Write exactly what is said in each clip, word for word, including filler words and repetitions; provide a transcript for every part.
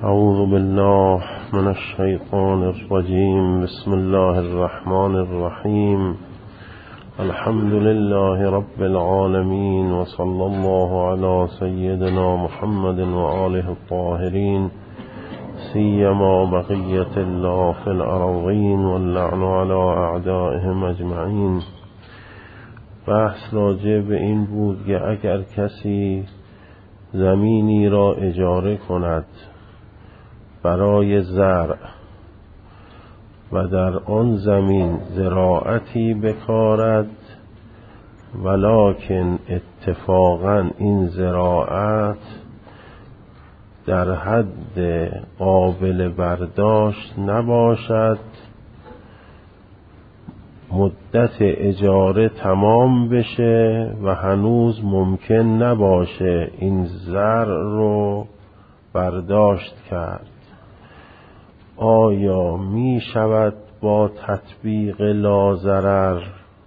اعوذ بالله من الشیطان الرجیم. بسم الله الرحمن الرحیم. الحمد لله رب العالمین و صلی الله علی سیدنا محمد و آله الطاهرین، سیما بقیة الله فی الارضین واللعن علی اعدائهم اجمعین. بحث راجع به این بود که اگر کسی زمینی را اجاره کند برای زرع و در آن زمین زراعتی بکارد، ولکن اتفاقا این زراعت در حد قابل برداشت نباشد، مدت اجاره تمام بشه و هنوز ممکن نباشه این زرع رو برداشت کرد، آیا می شود با تطبیق لاضرر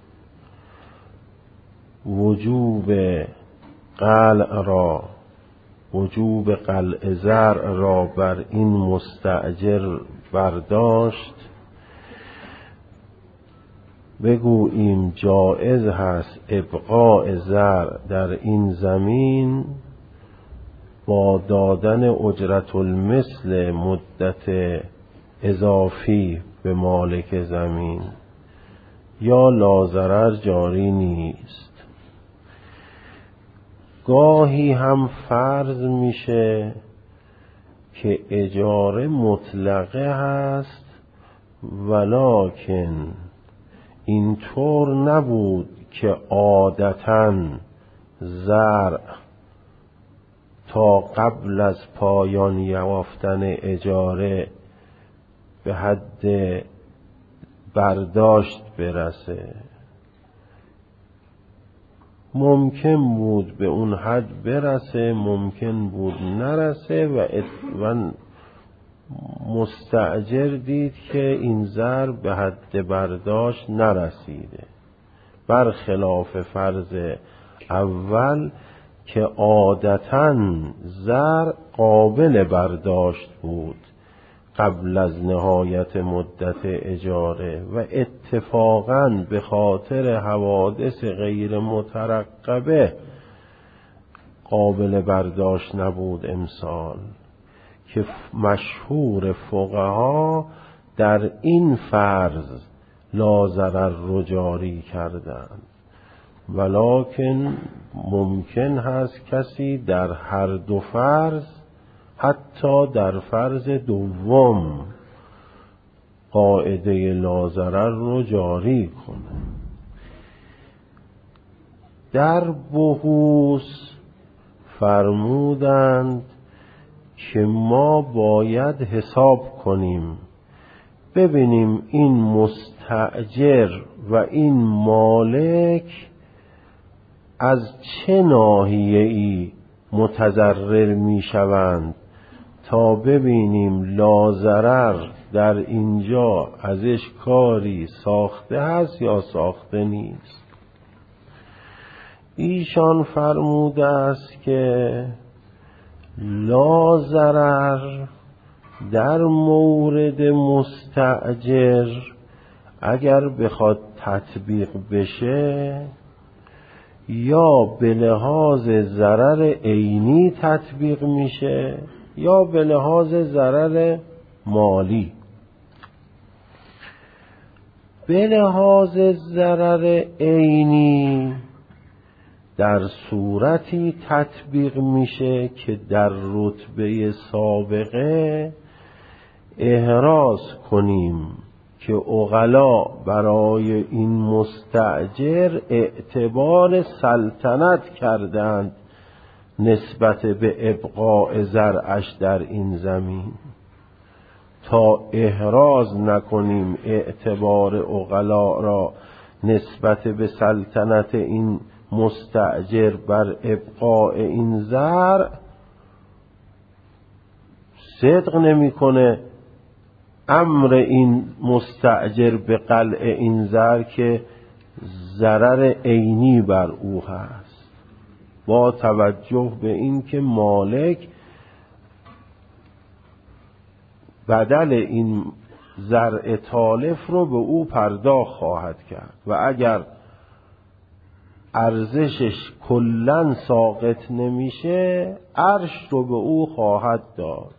وجوب قلع را وجوب قلع زرع را بر این مستأجر برداشت؟ بگوییم جایز هست ابقاء زرع در این زمین با دادن اجرت المثل مدت اضافی به مالک زمین، یا لاضرر جاری نیست؟ گاهی هم فرض میشه که اجاره مطلقه هست، ولکن اینطور نبود که عادتاً زرع تا قبل از پایان یافتن اجاره به حد برداشت برسه. ممکن بود به اون حد برسه، ممکن بود نرسه و, و مستأجر دید که این زر به حد برداشت نرسیده، برخلاف فرض اول که عادتاً زر قابل برداشت بود قبل از نهایت مدت اجاره و اتفاقاً به خاطر حوادث غیر مترقبه قابل برداشت نبود امسال، که مشهور فقها در این فرض لاضرر رو جاری کردند. ولکن ممکن هست کسی در هر دو فرض، حتی در فرض دوم، قاعده لاضرر رو جاری کنه. در بحوث فرمودند که ما باید حساب کنیم، ببینیم این مستأجر و این مالک از چه ناحیه‌ای متضرر می شوند، تا ببینیم لاضرر در اینجا ازش کاری ساخته هست یا ساخته نیست. ایشان فرموده است که لاضرر در مورد مستأجر اگر بخواد تطبیق بشه، یا به لحاظ ضرر عینی تطبیق میشه یا به لحاظ ضرر مالی. به لحاظ ضرر عینی در صورتی تطبیق میشه که در رتبه سابقه احراز کنیم که عقلا برای این مستأجر اعتبار سلطنت کردند نسبت به ابقاء زرعش در این زمین، تا احراز نکنیم اعتبار عقلا را نسبت به سلطنت این مستأجر بر ابقاء این زرع، صدق نمیکنه امر این مستأجر به قلع این زر که ضرر عینی بر او هست، با توجه به این که مالک بدل این زرع تالف رو به او پرداخت خواهد کرد و اگر ارزشش کلن ساقط نمیشه عرش رو به او خواهد داد.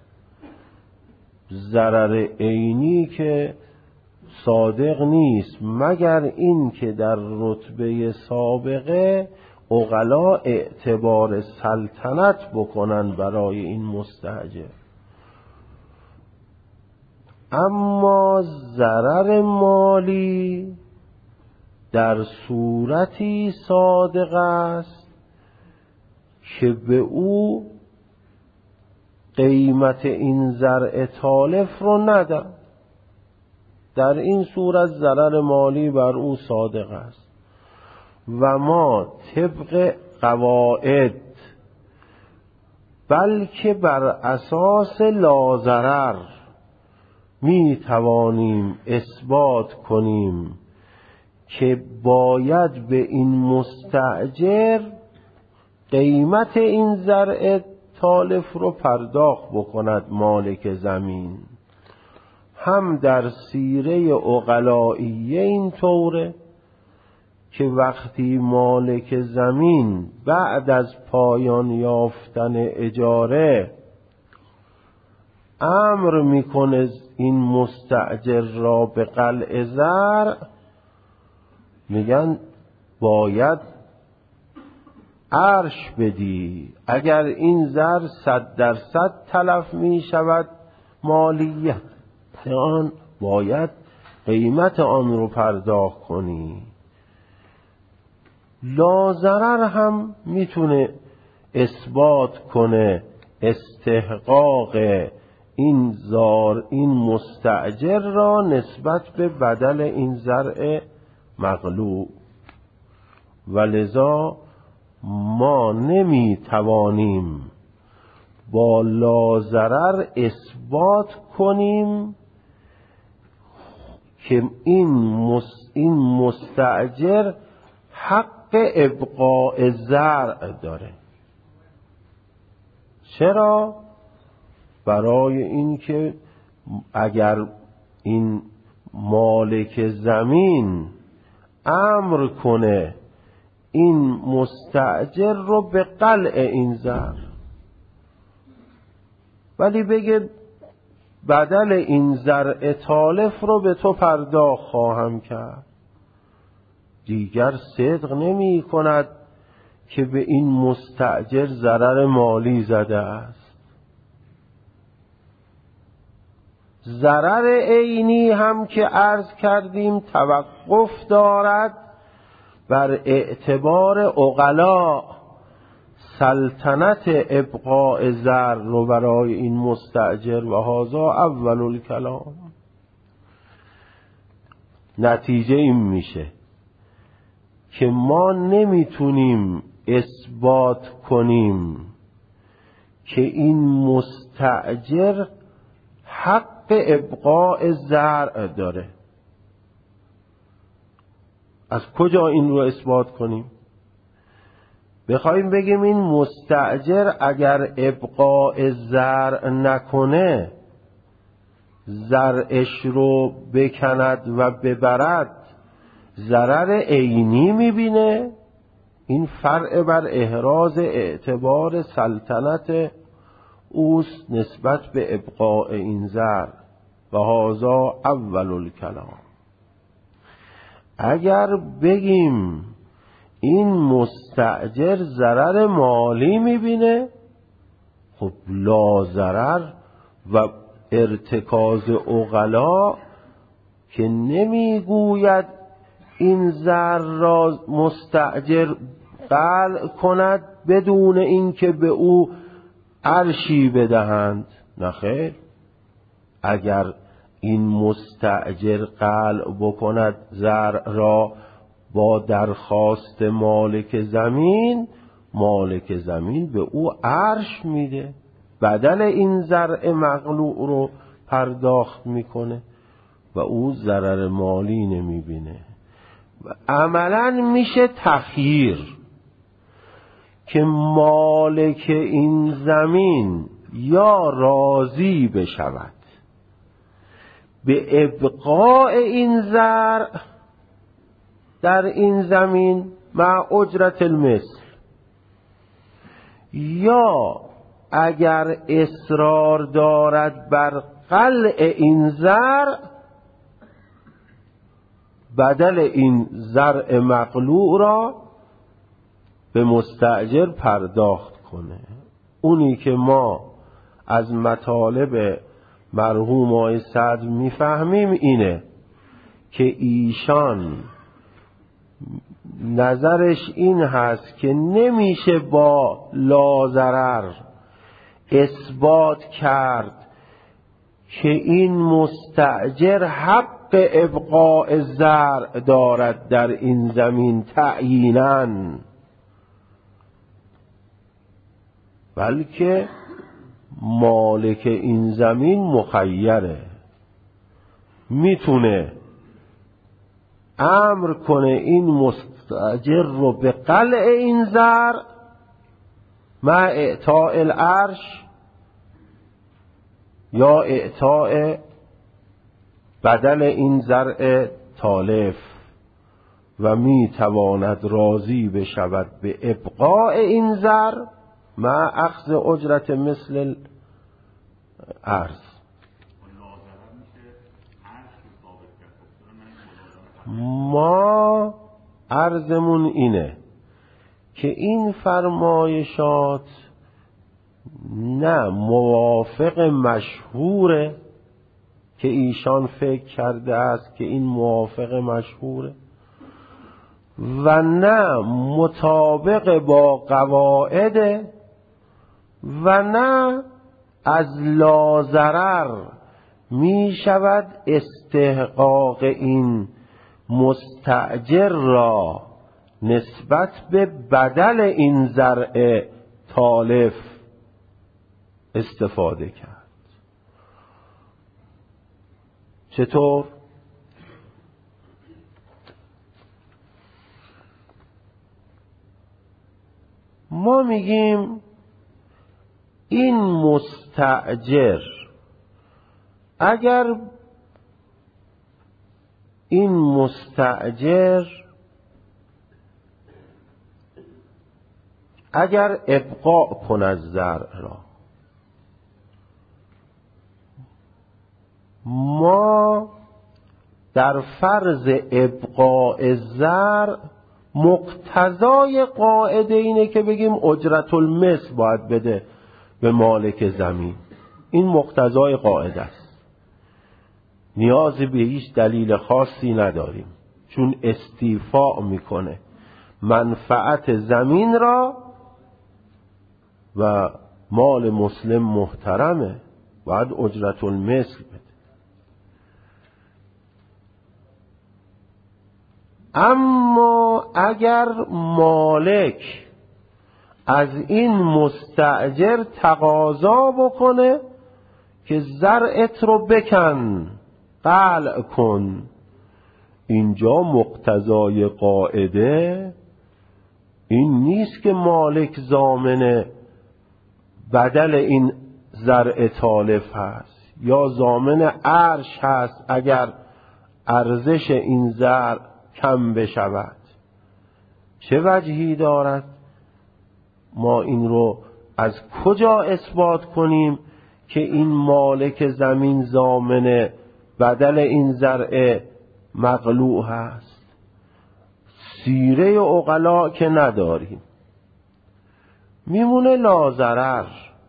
ضرر عینی که صادق نیست مگر این که در رتبه سابقه عقلا اعتبار سلطنت بکنن برای این مستاجر. اما ضرر مالی در صورتی صادق است که به او قیمت این زرع تالف رو ندن، در این صورت ضرر مالی بر او صادق است و ما طبق قواعد بلکه بر اساس لازرر می توانیم اثبات کنیم که باید به این مستأجر قیمت این زرع تالف رو پرداخت بکند مالک زمین. هم در سیره عقلائیه این طوره که وقتی مالک زمین بعد از پایان یافتن اجاره امر میکنه این مستأجر را به قلع زرع، میگن باید عرش بدی. اگر این زر صد درصد تلف می شود مالیت آن باید قیمت آن رو پرداخت کنی. لازرر هم میتونه اثبات کنه استحقاق این زار این مستأجر را نسبت به بدل این زرع مغلوب، ولذا ما نمی توانیم با لازرر اثبات کنیم که این مس این مستأجر حق ابقاء زرع داره. چرا؟ برای اینکه اگر این مالک زمین امر کنه این مستأجر رو به قلع این زرع، ولی بگه بدل این زرع تالف رو به تو پرداخت خواهم کرد، دیگر صدق نمی کند که به این مستأجر ضرر مالی زده است. ضرر عینی هم که عرض کردیم توقف دارد بر اعتبار عقلا سلطنت ابقاء زر رو برای این مستأجر و هذا اول الکلام. نتیجه این میشه که ما نمیتونیم اثبات کنیم که این مستأجر حق ابقاء زرع داره. از کجا این رو اثبات کنیم؟ بخوایم بگیم این مستأجر اگر ابقاء زرع نکنه زرعش رو بکند و ببرد ضرر عینی میبینه، این فرع بر احراز اعتبار سلطنت اوست نسبت به ابقاء این زرع و هذا اول الکلام. اگر بگیم این مستأجر ضرر مالی میبینه، خب لا ضرر و ارتکاز عقلا که نمیگوید این زر را مستأجر قلع کند بدون اینکه به او عرشی بدهند. نخیر، اگر این مستأجر قلع بکند زرع را با درخواست مالک زمین، مالک زمین به او عرش میده، بدل این زرع مقلوع رو پرداخت میکنه و او ضرر مالی نمیبینه. عملا میشه تخییر که مالک این زمین یا راضی بشود به ابقاء این زرع در این زمین مع اجرت المثل، یا اگر اصرار دارد بر قلع این زرع، بدل این زرع مقلوع را به مستأجر پرداخت کنه. اونی که ما از مطالب مرحوم آقای صدر میفهمیم اینه که ایشان نظرش این هست که نمیشه با لاضرر اثبات کرد که این مستأجر حق ابقاء زرع دارد در این زمین تعییناً، بلکه مالک این زمین مخیره، میتونه امر کنه این مستأجر رو به قلع این زرع مع اعطاء العرش یا اعطاء بدل این زرع تالف، و میتواند راضی بشود به ابقاء این زرع مع اخذ اجرت مثل الارض. ما عرضمون اینه که این فرمایشات نه موافق مشهوره که ایشان فکر کرده است که این موافق مشهوره، و نه مطابق با قواعد، و نه از لاضرر می شود استحقاق این مستأجر را نسبت به بدل این زرع تالف استفاده کرد. چطور؟ ما میگیم این مستأجر اگر این مستأجر اگر ابقاء کند زرع را، ما در فرض ابقاء زرع مقتضای قاعده اینه که بگیم اجرت المثل باید بده به مالک زمین. این مقتضای قاعده است، نیازی به هیچ دلیل خاصی نداریم، چون استیفاء میکنه منفعت زمین را و مال مسلم محترمه، باید اجرت المثل بده. اما اگر مالک از این مستأجر تقاضا بکنه که زرعت رو بکن، قلع کن، اینجا مقتضای قاعده این نیست که مالک ضامن بدل این زرع تالف هست یا ضامن عرش هست اگر ارزش این زرع کم بشود. چه وجهی دارد ما این رو از کجا اثبات کنیم که این مالک زمین ضامن بدل این زرع مقلوع هست؟ سیره عقلا که نداریم، میمونه لاضرر.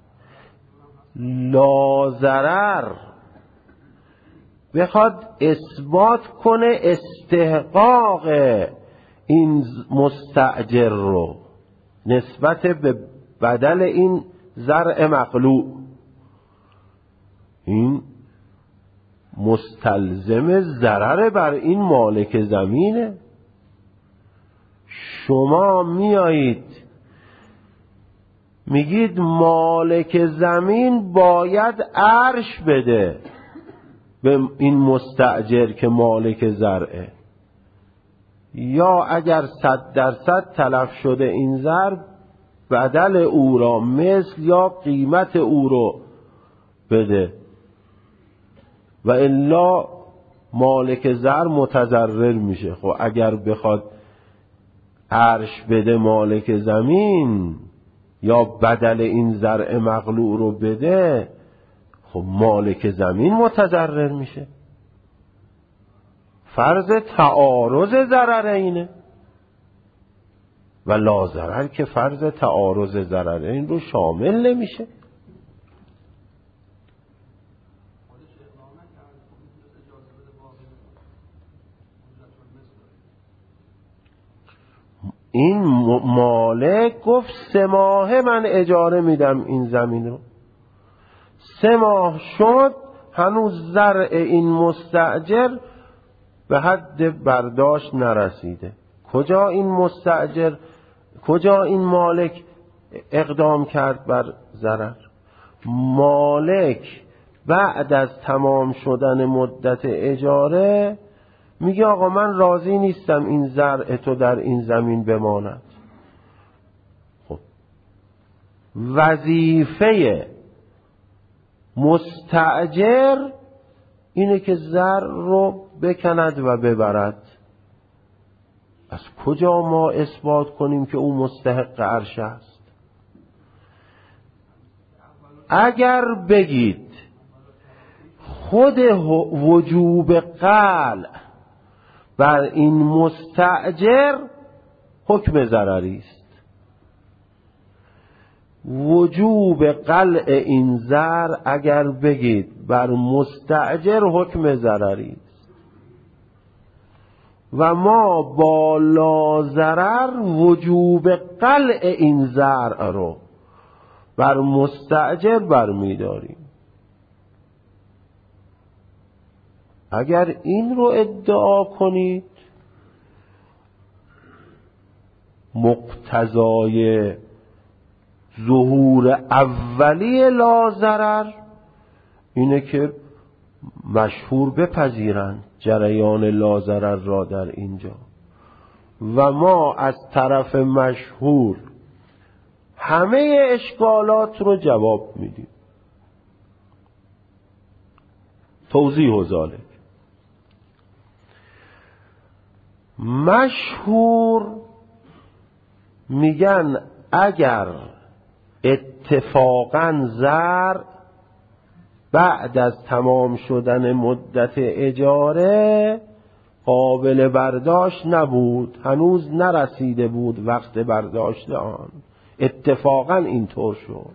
لاضرر بخواد اثبات کنه استحقاق این مستأجر رو نسبت به بدل این زرع مقلوع، این مستلزم ضرر بر این مالک زمینه. شما میایید میگید مالک زمین باید عرش بده به این مستأجر که مالک زرعه، یا اگر صد درصد تلف شده این زرع بدل او را مثل یا قیمت او رو بده. و الا مالک زر متضرر میشه. خب اگر بخواد عرش بده مالک زمین یا بدل این زرع مقلوع رو بده، خب مالک زمین متضرر میشه. فرض تعارض ضررین و لا ضرر که فرض تعارض ضررین رو شامل نمیشه. این مالک گفت سه ماه من اجاره میدم این زمین رو. سه ماه شد هنوز زرع این مستأجر به حد برداشت نرسیده. کجا این مستأجر، کجا این مالک اقدام کرد بر ضرر؟ مالک بعد از تمام شدن مدت اجاره میگه آقا من راضی نیستم این زرع تو در این زمین بماند. خب وظیفه مستأجر اینه که زرع رو بکند و ببرد. از کجا ما اثبات کنیم که او مستحق عرش است؟ اگر بگید خود وجوب قلع بر این مستأجر حکم ضرری است، وجوب قلع این زرع اگر بگید بر مستأجر حکم ضرری است و ما با لا ضرر وجوب قلع این زرع رو بر مستأجر برمیداریم. اگر این رو ادعا کنید مقتضای ظهور اولی لا ضرر اینه که مشهور بپذیرند جریان لا ضرر را در اینجا و ما از طرف مشهور همه اشکالات رو جواب میدیم. توضیح و ذالک مشهور میگن اگر اتفاقا زرع بعد از تمام شدن مدت اجاره قابل برداشت نبود، هنوز نرسیده بود وقت برداشت آن، اتفاقا اینطور شد،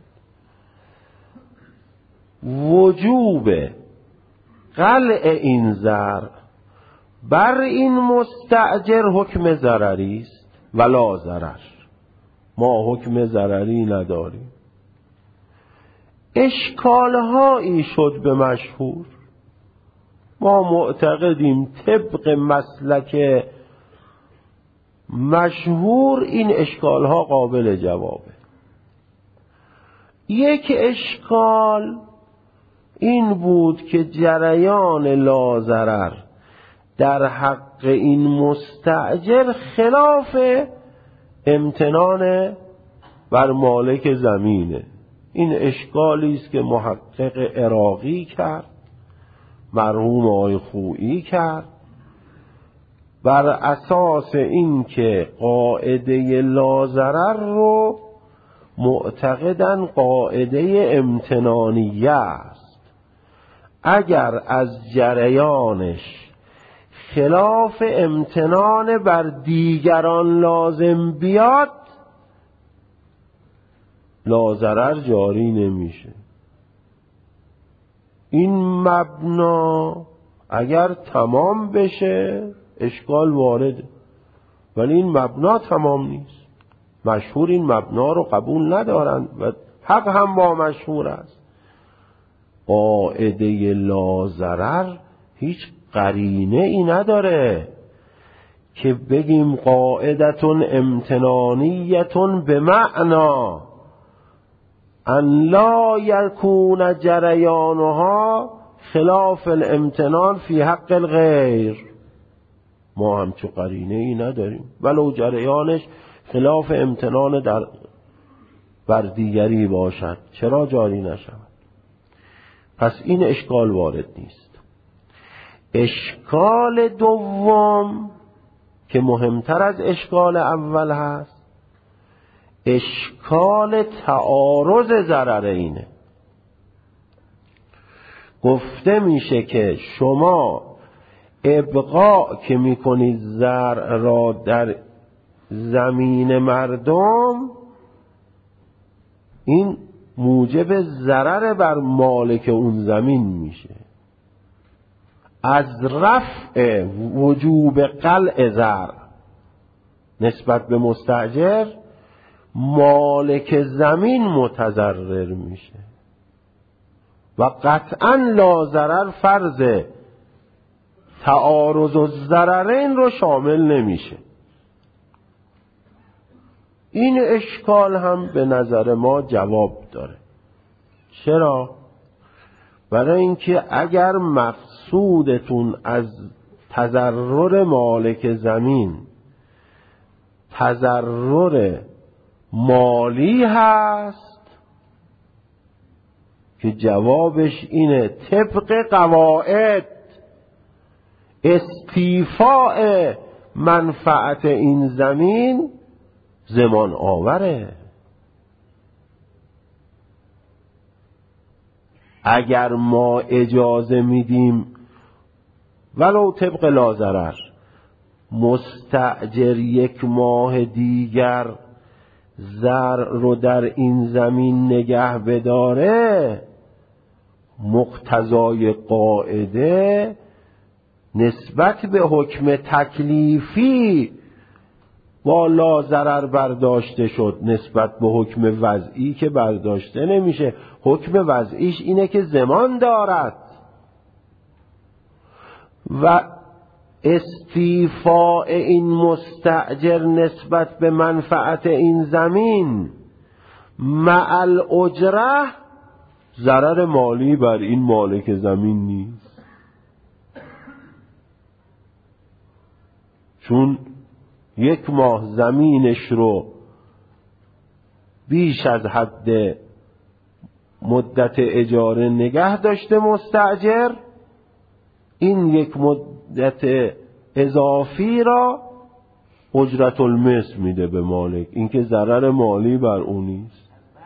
وجوب قلع این زرع بر این مستأجر حکم ضرری است ولا ضرر. ما حکم ضرری نداریم. اشکالهایی شد به مشهور. ما معتقدیم طبق مسلک مشهور این اشکالها قابل جوابه. یک اشکال این بود که جریان لا ضرر در حق این مستأجر خلاف امتنان بر مالک زمینه. این اشکالی است که محقق عراقی کرد، مرحوم آقای خویی کرد، بر اساس این که قاعده لا ضرر رو معتقدن قاعده امتنانیه است. اگر از جریانش خلاف امتنان بر دیگران لازم بیاد لا ضرر جاری نمیشه. این مبنا اگر تمام بشه اشکال وارده، ولی این مبنا تمام نیست. مشهور این مبنا رو قبول ندارند و حق هم با مشهور است. قاعده لا ضرر هیچ قرینه ای نداره که بگیم قاعدتون امتنانیتون به معنا ان لا یکون جریانها خلاف الامتنان فی حق الغیر. ما همچو قرینه ای نداریم ولو جریانش خلاف امتنان در بر دیگری باشد چرا جاری نشود؟ پس این اشکال وارد نیست. اشکال دوم که مهمتر از اشکال اول هست، اشکال تعارض ضررینه. گفته میشه که شما ابقاء که میکنید زرع را در زمین مردم، این موجب ضرر بر مالک اون زمین میشه. از رفع وجوب قلع زرع نسبت به مستأجر، مالک زمین متضرر میشه و قطعا لا ضرر فرض تعارض الضررین رو شامل نمیشه. این اشکال هم به نظر ما جواب داره. چرا؟ برای اینکه اگر مقصودتون از تضرر مالک زمین تضرر مالی هست، که جوابش اینه طبق قواعد استیفاء منفعت این زمین زمان آوره. اگر ما اجازه میدیم ولو طبق لا ضرر مستأجر یک ماه دیگر زرع رو در این زمین نگه بداره، مقتضای قاعده نسبت به حکم تکلیفی با لا ضرر برداشته شد، نسبت به حکم وضعی که برداشته نمیشه. حکم وضعیش اینه که زمان دارد و استیفاء این مستأجر نسبت به منفعت این زمین مع الاجره ضرر مالی بر این مالک زمین نیست، چون یک ماه زمینش رو بیش از حد مدت اجاره نگه داشته مستأجر، این یک مدت اضافی را اجرت المثل میده به مالک، این که ضرر مالی بر اون نیست.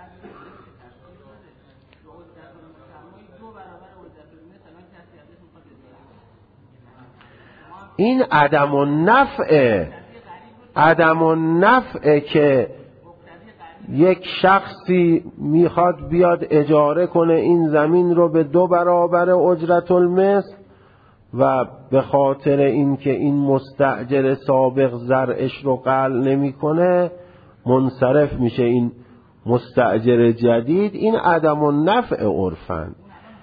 این عدم النفع عدم النفع که یک شخصی میخواد بیاد اجاره کنه این زمین رو به دو برابر اجرت المثل و به خاطر اینکه این مستأجر سابق زرعش رو قلع نمیکنه منصرف میشه این مستأجر جدید، این عدم النفع عرفاً.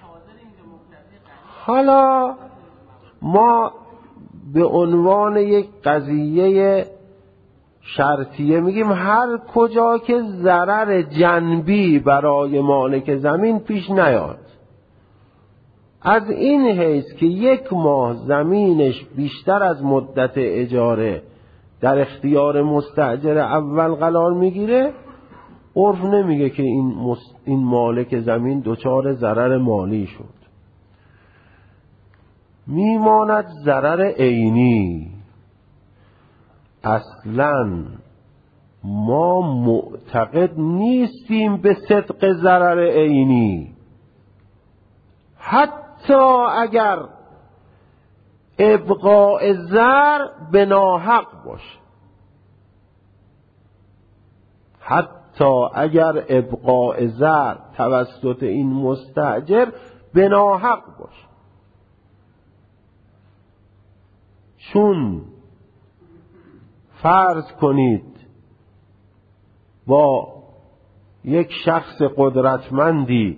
حالا ما به عنوان یک قضیه شرطیه میگیم هر کجا که ضرر جنبی برای مالک زمین پیش نیاد، از این حیث که یک ماه زمینش بیشتر از مدت اجاره در اختیار مستأجر اول قرار میگیره، عرف نمیگه که این, مست... این مالک زمین دچار ضرر مالی شد. میماند ضرر عینی. اصلا ما معتقد نیستیم به صدق ضرر عینی، حتی اگر ابقاء زرع به ناحق باشه، حتی اگر ابقاء زرع توسط این مستأجر به ناحق باشه. چون فرض کنید با یک شخص قدرتمندی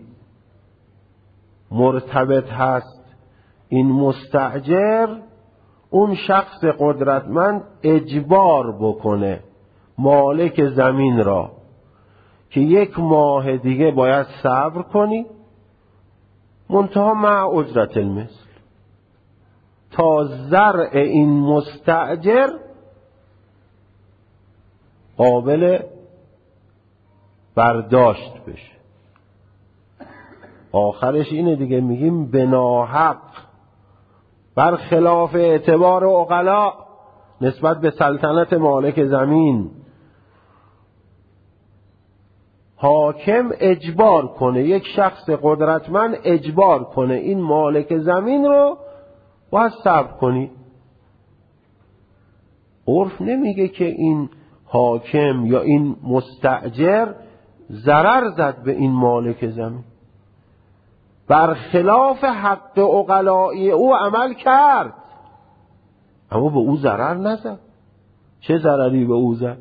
مرتبط هست این مستأجر، اون شخص قدرتمند اجبار بکنه مالک زمین را که یک ماه دیگه باید صبر کنی منتها مع اجرت المثل تا زرع این مستأجر قابل برداشت بشه. آخرش اینه دیگه، میگیم به ناحق برخلاف اعتبار عقلا نسبت به سلطنت مالک زمین، حاکم اجبار کنه، یک شخص قدرتمند اجبار کنه این مالک زمین رو باید صبر کنی. عرف نمیگه که این حاکم یا این مستأجر ضرر زد به این مالک زمین، برخلاف حق عقلائی او عمل کرد اما به او ضرر نزد. چه ضرری به او زد؟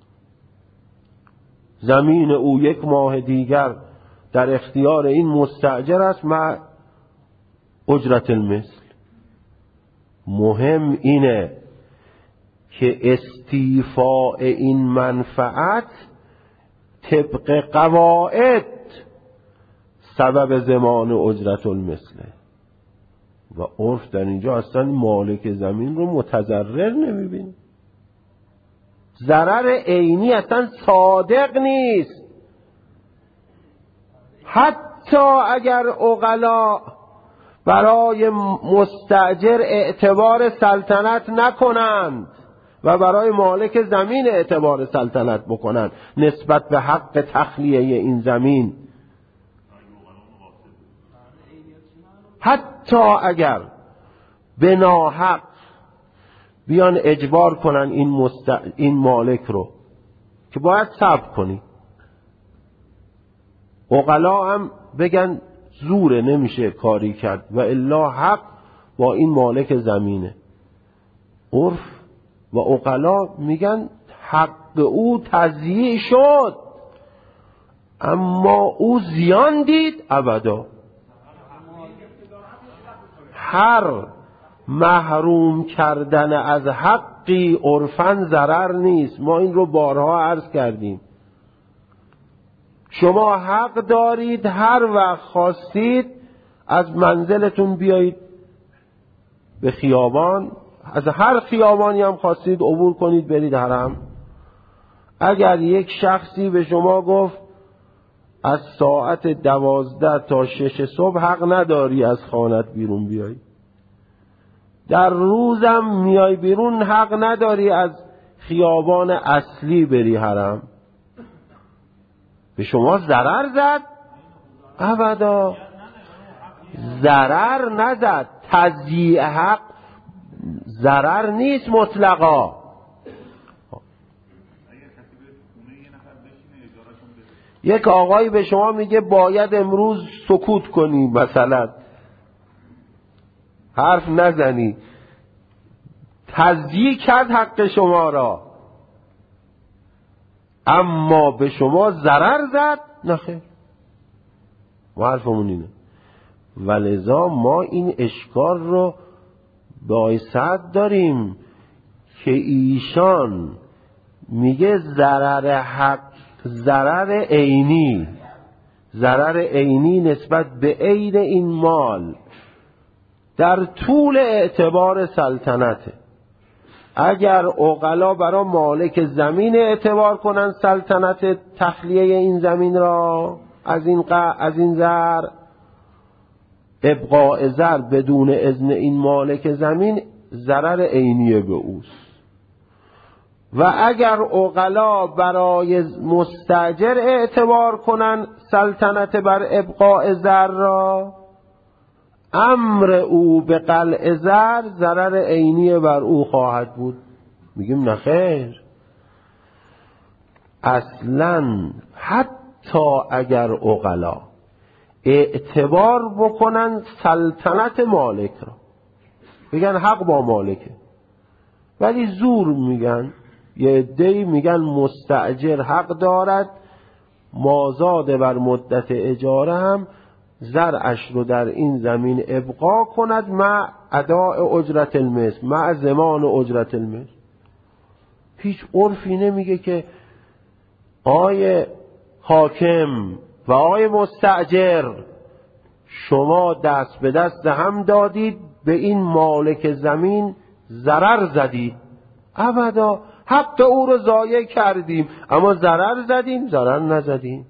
زمین او یک ماه دیگر در اختیار این مستأجر است مع اجرت المثل. مهم اینه که استیفاء این منفعت طبق قواعد سبب ضمان اجرت المثله و عرف در اینجا اصلا مالک زمین رو متضرر نمیبینه. ضرر عینی اصلا صادق نیست. حتی اگر عقلا برای مستأجر اعتبار سلطنت نکنند و برای مالک زمین اعتبار سلطنت بکنند نسبت به حق تخلیه این زمین، حتی اگر به ناحق بیان اجبار کنن این, مست... این مالک رو که باید صبر کنی، عقلا هم بگن زوره نمیشه کاری کرد و الا حق با این مالک زمینه. عرف و عقلا میگن حق او تضییع شد اما او زیان دید ابدا. هر محروم کردن از حقی عرفاً ضرر نیست. ما این رو بارها عرض کردیم. شما حق دارید هر وقت خواستید از منزلتون بیایید به خیابان، از هر خیابانی هم خواستید عبور کنید برید حرم. اگر یک شخصی به شما گفت از ساعت دوازده تا شش صبح حق نداری از خانت بیرون بیایی، در روزم میای بیرون حق نداری از خیابان اصلی بری حرم، به شما ضرر زد؟ ابدا ضرر نزد. تضییع حق ضرر نیست مطلقا. یک آقایی به شما میگه باید امروز سکوت کنی، مثلا حرف نزنی، تضییع کرد حق شما را اما به شما ضرر زد؟ نخیر. ما حرفمون اینه. ولذا ما این اشکال رو بایست داریم که ایشان میگه ضرر حق ضرر عینی، ضرر عینی نسبت به عین این مال در طول اعتبار سلطنته. اگر عقلا برای مالک زمین اعتبار کنن سلطنت تخلیه این زمین را از این ق... از این زر، ابقاء زر بدون اذن این مالک زمین ضرر عینی به اوست. و اگر عقلا برای مستاجر اعتبار کنن سلطنت بر ابقاء زر را، امر او به قلع زر ضرر عینی بر او خواهد بود. میگیم نخیر، اصلا حتی اگر عقلا اعتبار بکنن سلطنت مالک را، بگن حق با مالکه، ولی زور میگن، یه عده‌ای میگن مستأجر حق دارد مازاد بر مدت اجاره هم زرعش رو در این زمین ابقا کند مع اداء اجرت المثل، مع ضمان اجرت المثل. هیچ عرفی نمیگه که آیه حاکم و آیه مستأجر شما دست به دست هم دادید به این مالک زمین ضرر زدید. ابدا، حق او رو ضایع کردیم اما ضرر زدیم؟ ضرر نزدیم.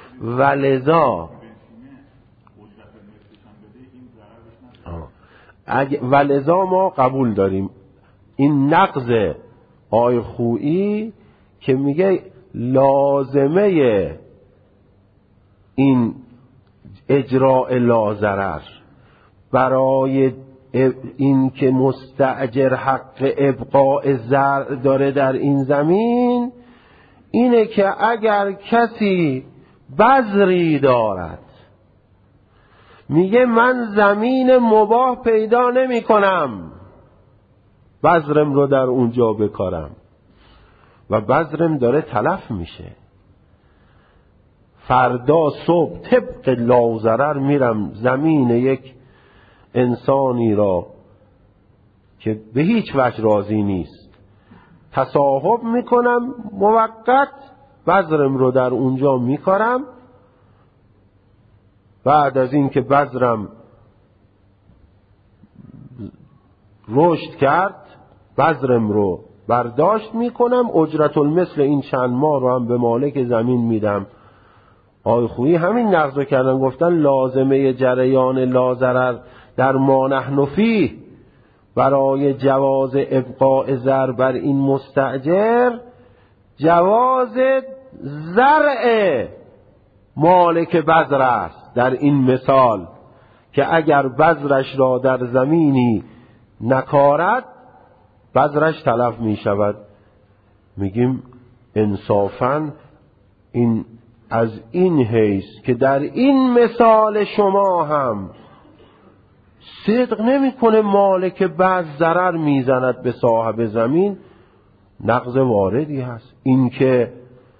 ولذا ولذا ما قبول داریم این نقض آی خویی که میگه لازمه این اجراء لازرر برای این که مستأجر حق ابقاء زرع داره در این زمین اینه که اگر کسی بذری دارد میگه من زمین مباح پیدا نمی کنم بذرم رو در اونجا بکارم و بذرم داره تلف میشه، فردا صبح طبق لازرر میرم زمین یک انسانی را که به هیچ وجه راضی نیست تصاحب میکنم، موقت بذرم رو در اونجا میکارم، بعد از این که بذرم رشد کرد بذرم رو برداشت میکنم، اجرت المثل این چند ماه رو هم به مالک زمین میدم. آی خویی همین نقض کردن، گفتن لازمه جریان لازرر در ما نحن فیه برای جواز ابقاء زر بر این مستأجر جواز زرع مالک بذر است. در این مثال که اگر بذرش را در زمینی نکارد بذرش تلف می شود. میگیم انصافاً این از این حیث که در این مثال شما هم صدق نمی کنه مالک بعض ضرر میزند به صاحب زمین، نقض واردی هست. این که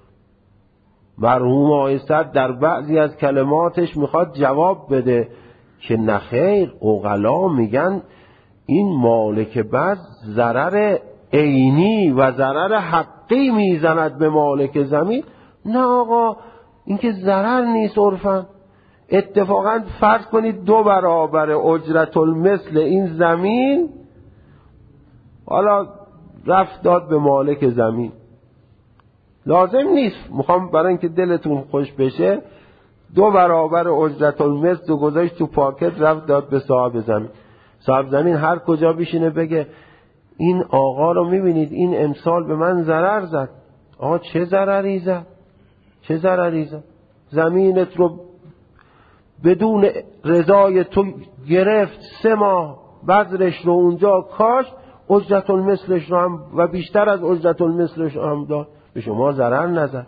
مرحوم آقای صدر در بعضی از کلماتش میخواد جواب بده که نخیر، عقلا میگن این مالک بعض ضرر عینی و ضرر حقی میزند به مالک زمین. نه آقا، این که ضرر نیست عرفاً. اتفاقاً فرض کنید دو برابر اجرت المثل این زمین حالا رفت داد به مالک زمین، لازم نیست، میخوام برای اینکه دلتون خوش بشه دو برابر اجرت المثل رو گذاشت تو پاکت رفت داد به صاحب زمین. صاحب زمین هر کجا بشینه بگه این آقا رو میبینید این امسال به من ضرر زد. آقا چه ضرری زد؟ چه ضرری زد؟ زمینت رو بدون رضای تو گرفت، سه ماه بذرش رو اونجا کاش، اجرت المثلش رو هم و بیشتر از اجرت المثلش رو هم داد، به شما ضرر نزد.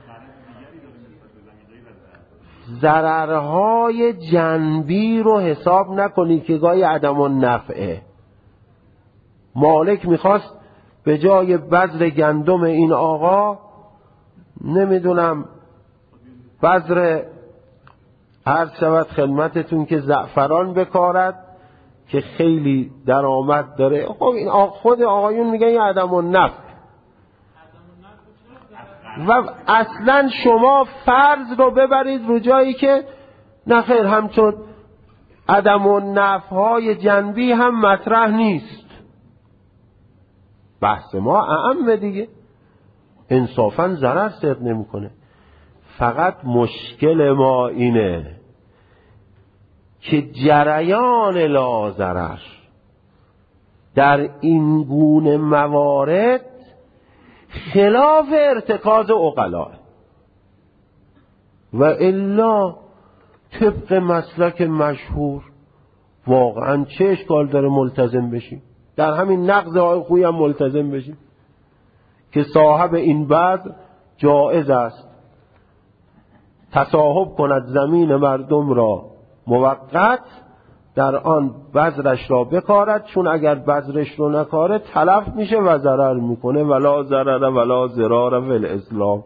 ضررهای جنبی رو حساب نکنید که گاهی عدم النفعه. مالک میخواست به جای بذر گندم این آقا نمیدونم بذر عرض شود خدمتتون که زعفران بکارد که خیلی درآمد داره. خب این خود آقایون میگن یه عدم النفع و اصلا شما فرض رو ببرید رو جایی که نخیر، همچون عدم النفع های جنبی هم مطرح نیست. بحث ما اعم دیگه، انصافاً ضرر صدق نمیکنه. فقط مشکل ما اینه که جریان لازرر در این گونه موارد خلاف ارتکاز عقلاء و الا طبق مسلک مشهور واقعا چه اشکال داره ملتزم بشیم؟ در همین نقض آی خویی هم ملتزم بشیم که صاحب این بذر جائز است تصاحب کند زمین مردم را موقت، در آن بذرش را بکارد، چون اگر بذرش رو نکاره تلف میشه و ضرر میکنه. ولا ضرر ولا ضرار فی الاسلام.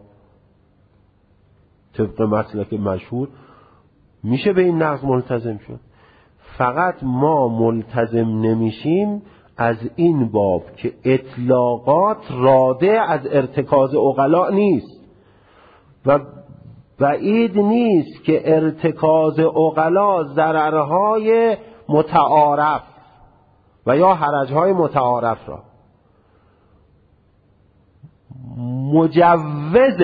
طبق مسلک مشهور میشه به این نقض ملتزم شد. فقط ما ملتزم نمیشیم از این باب که اطلاقات راده از ارتکاز عقلاء نیست و بعید نیست که ارتکاز عقلاء ضررهای متعارف و یا حرجهای متعارف را مجوز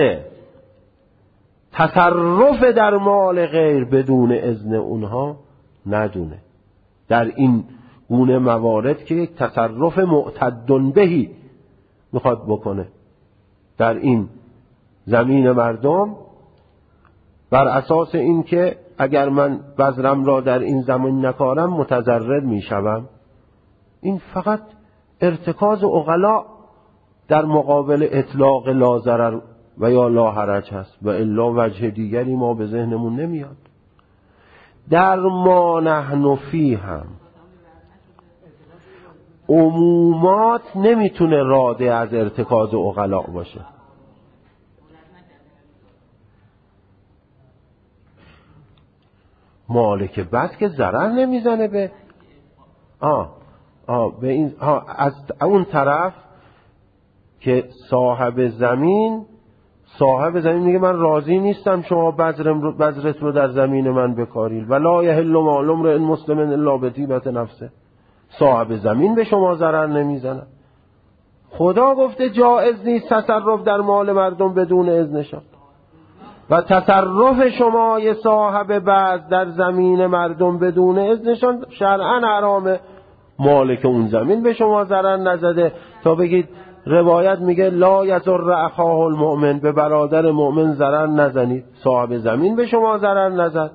تصرف در مال غیر بدون اذن اونها ندونه. در این گونه موارد که یک تصرف معتد بهی میخواد بکنه در این زمین مردم، بر اساس این که اگر من بذرم را در این زمین نکارم متضرر میشوم. این فقط ارتکاز عقلا در مقابل اطلاق لا ضرر و یا لا حرج هست و الا وجه دیگری ما به ذهنمون نمیاد. در ما نحن فی هم عمومات نمیتونه راده از ارتکاز عقلا باشه. مالک بس که ضرر نمیزنه به آه آه به این آه از اون طرف که صاحب زمین صاحب زمین میگه من راضی نیستم شما بذرم رو بذرت رو در زمین من بکارید. ولا یحل مال امرئ مسلم الا بطیبة نفسه. صاحب زمین به شما ضرر نمیزنه. خدا گفته جایز نیست تصرف در مال مردم بدون اذنشان و تصرف شما یه صاحب بعض در زمین مردم بدون اذنشان شرعاً حرامه. مالک اون زمین به شما ضرر نزده تا بگید روایت میگه لا یضر اخاه المؤمن، به برادر مؤمن ضرر نزنید. صاحب زمین به شما ضرر نزد.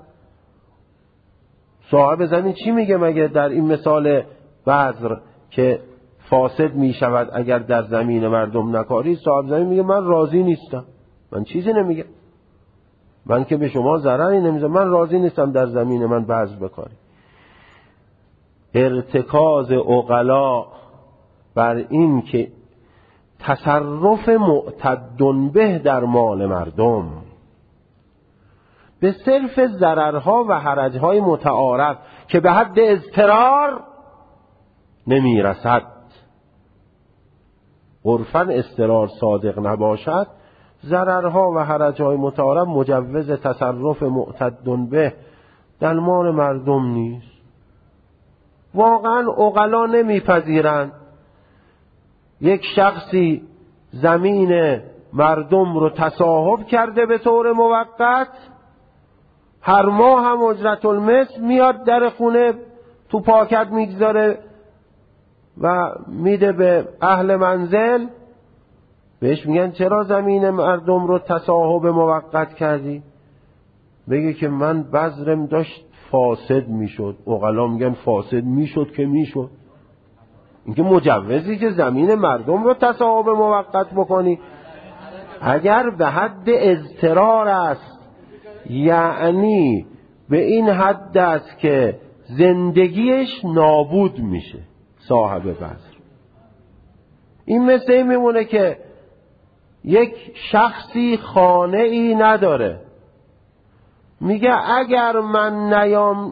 صاحب زمین چی میگه مگه در این مثال بذر که فاسد میشود اگر در زمین مردم نکاری؟ صاحب زمین میگه من راضی نیستم، من چیزی نمیگه، من که به شما ضرری نمیزنم، من راضی نیستم در زمین من بذر بکاری. ارتکاز عقلا بر این که تصرف معتد به در مال مردم به صرف ضررها و حرجهای متعارف که به حد اضطرار نمی رسد، عرفاً اضطرار صادق نباشد، ضررها و حرجهای متعارف مجوز تصرف معتد به در مال مردم نیست. واقعاً عقلا نمیپذیرند یک شخصی زمین مردم رو تصاحب کرده به طور موقت، هر ماه هم اجرت المثل میاد در خونه تو پاکت میگذاره و میده به اهل منزل، بهش میگن چرا زمین مردم رو تصاحب موقت کردی؟ بگه که من بذرم داشت فاسد میشد. عقلا میگن فاسد میشد که میشد. اینکه مجوزی که زمین مردم رو تصاحب موقت بکنی اگر به حد اضطرار است، یعنی به این حد است که زندگیش نابود میشه صاحب بذر. این مثل این میمونه که یک شخصی خانه ای نداره، میگه اگر من نیام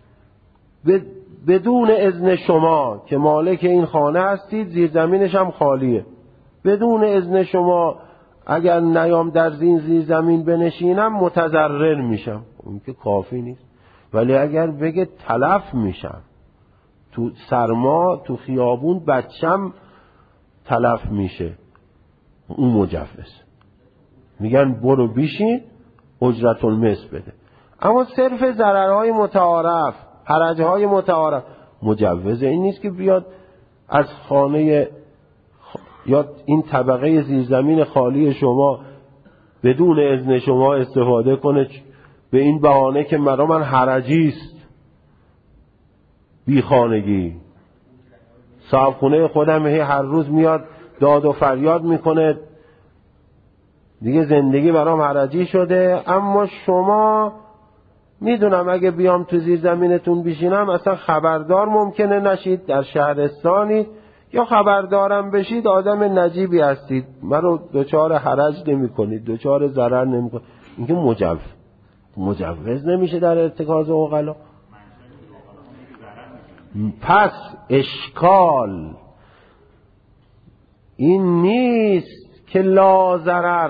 بدون اذن شما که مالک این خانه هستید، زیر زمینش هم خالیه، بدون اذن شما اگر نیام در زین زیر زمین بنشینم متضرر میشم. اون که کافی نیست. ولی اگر بگه تلف میشم، تو سرما تو خیابون بچم تلف میشه، اون مجوز. میگن برو بیشین اجرت المثل بده. اما صرف ضررهای متعارف، حرجهای متعارف مجوز این نیست که بیاد از خانه یا این طبقه زیرزمین خالی شما بدون اذن شما استفاده کنه به این بهانه که مرا من حرجی است، بی خانگی، صاحب خونه خودم هر روز میاد داد و فریاد میکنه دیگه زندگی برام حرجی شده، اما شما میدونم اگه بیام تو زیر زمینتون بشینم اصلا خبردار ممکنه نشید، در شهرستانید یا خبردارم بشید آدم نجیبی هستید، منو دوچار حرج نمی کنید، دوچار ضرر نمی کنید. اینکه مجوز مجوز نمیشه در ارتکاز عقلا. پس اشکال این نیست که لا ضرر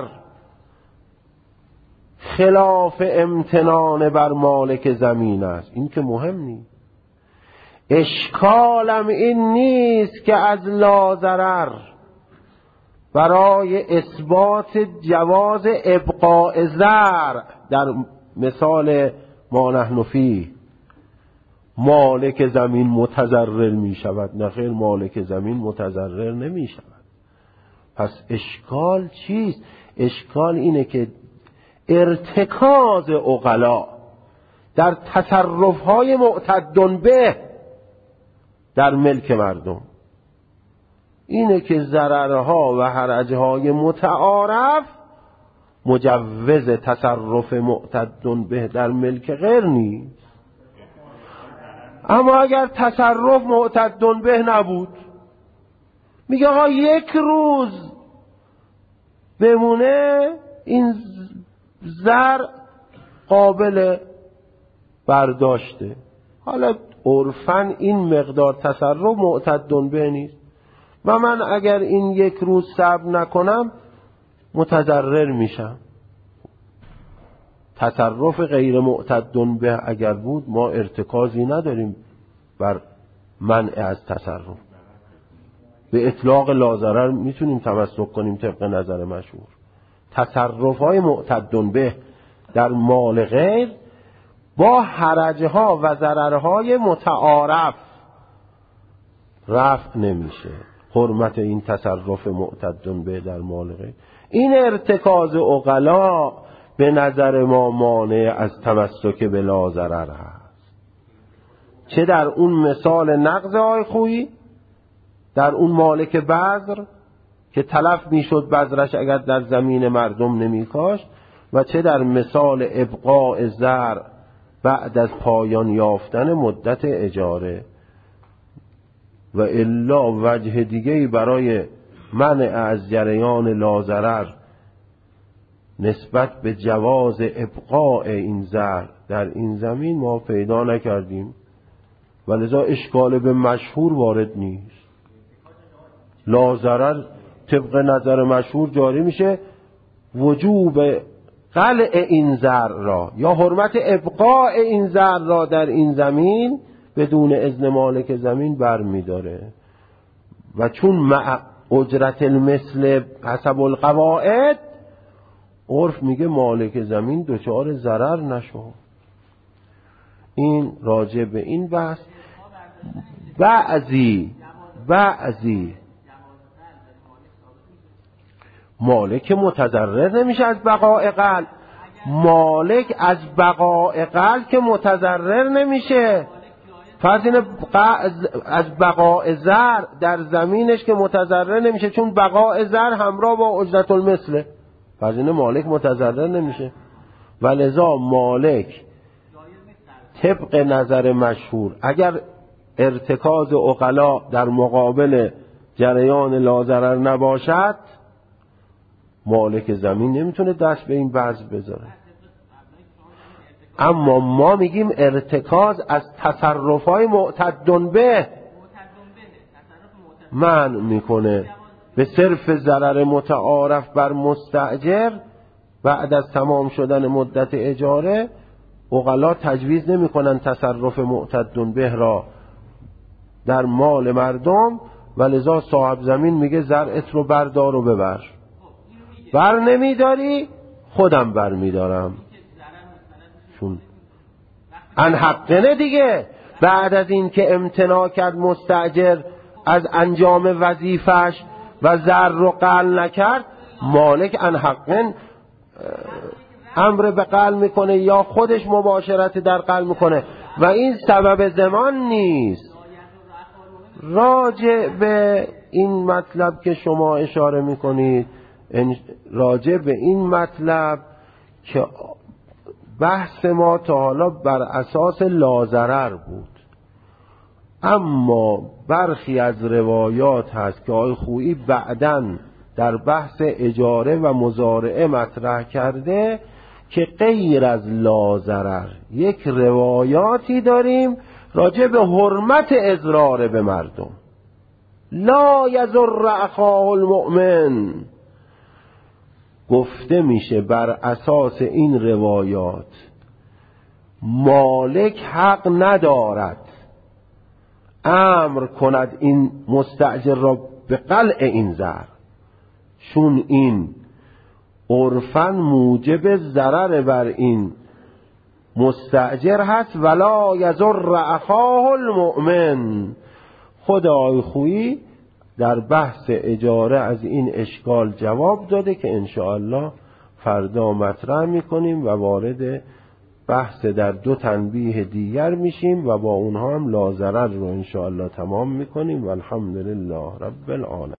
خلاف امتنان بر مالک زمین است، این که مهم نیست. اشکالم این نیست که از لا ضرر برای اثبات جواز ابقاء زرع در مثال ما نحن فیه مالک زمین متضرر می شود. نه خیر، مالک زمین متضرر نمی شود. پس اشکال چیست؟ اشکال اینه که ارتکاز عقلا در تصرفهای معتد به در ملک مردم اینه که ضررها و حرجهای متعارف مجوز تصرف معتد به در ملک غیر نیست. اما اگر تصرف معتد به نبود، میگه آقا یک روز بمونه این زر قابل برداشته، حالا عرفاً این مقدار تصرف معتد به نیست و من اگر این یک روز صبر نکنم متضرر میشم. تصرف غیر معتد به اگر بود ما ارتکازی نداریم بر منع از تصرف، به اطلاق لاضرر میتونیم تمسک کنیم طبق نظر مشهور. تصرف های معتد به در مال غیر با حرجها و ضررهای متعارف رفع نمیشه. حرمت این تصرف معتد به در مال غیر، این ارتکاز عقلا به نظر ما مانع از تمسک به لاضرر هست. چه در اون مثال نقض آی خویی، در اون مالک بذر که تلف میشد بذرش اگر در زمین مردم نمیکاشت، و چه در مثال ابقاء زر بعد از پایان یافتن مدت اجاره. و الا وجه دیگه‌ای برای منع از جریان لاضرر نسبت به جواز ابقاء این زر در این زمین ما پیدا نکردیم و لذا اشکال به مشهور وارد نیست. لاضرر طبق نظر مشهور جاری میشه، وجوب قلع این زر را یا حرمت ابقاء این زر را در این زمین بدون اذن مالک زمین بر میداره. و چون مع اجرت المثل حسب القواعد، عرف میگه مالک زمین دچار ضرر نشو. این راجع به این بحث. بعضی بعضی مالک متضرر نمیشه از بقاء قلع. مالک از بقاء قلع که متضرر نمیشه. فرض اینه از بقاء زر در زمینش که متضرر نمیشه، چون بقاء زر همراه با اجرت المثله. فرض اینه مالک متضرر نمیشه و لذا مالک طبق نظر مشهور اگر ارتکاز عقلا در مقابل جریان لاضرر نباشد، مالک زمین نمیتونه دست به این وضع بذاره. اما ما میگیم ارتکاز از تصرفای معتد به منع میکنه به صرف ضرر متعارف بر مستأجر بعد از تمام شدن مدت اجاره. عقلا تجویز نمیکنن تصرف معتد به را در مال مردم و لذا صاحب زمین میگه زرعت رو بردار و ببر. بر نمیداری خودم بر میدارم، چون انحقنه دیگه. بعد از این که امتناع کرد مستأجر از انجام وظیفش و زر رو قلع نکرد، مالک انحقن امر به قلع میکنه یا خودش مباشرت در قلع میکنه و این سبب ضمان نیست. راجع به این مطلب که شما اشاره میکنید، راجع به این مطلب که بحث ما تا حالا بر اساس لاضرر بود، اما برخی از روایات هست که آقای خویی بعداً در بحث اجاره و مزارعه مطرح کرده که غیر از لاضرر یک روایاتی داریم راجع به حرمت اضرار به مردم. لا یضر اخاه المؤمن گفته میشه بر اساس این روایات مالک حق ندارد امر کند این مستأجر را به قلع این زر، چون این عرفاً موجب ضرر بر این مستأجر هست ولا یضر اخاه المؤمن. خدای خویی در بحث اجاره از این اشکال جواب داده که انشاءالله فردا مطرح میکنیم و وارد بحث در دو تنبیه دیگر میشیم و با اونها هم لا ضرر رو انشاءالله تمام میکنیم و الحمدلله رب العالمین.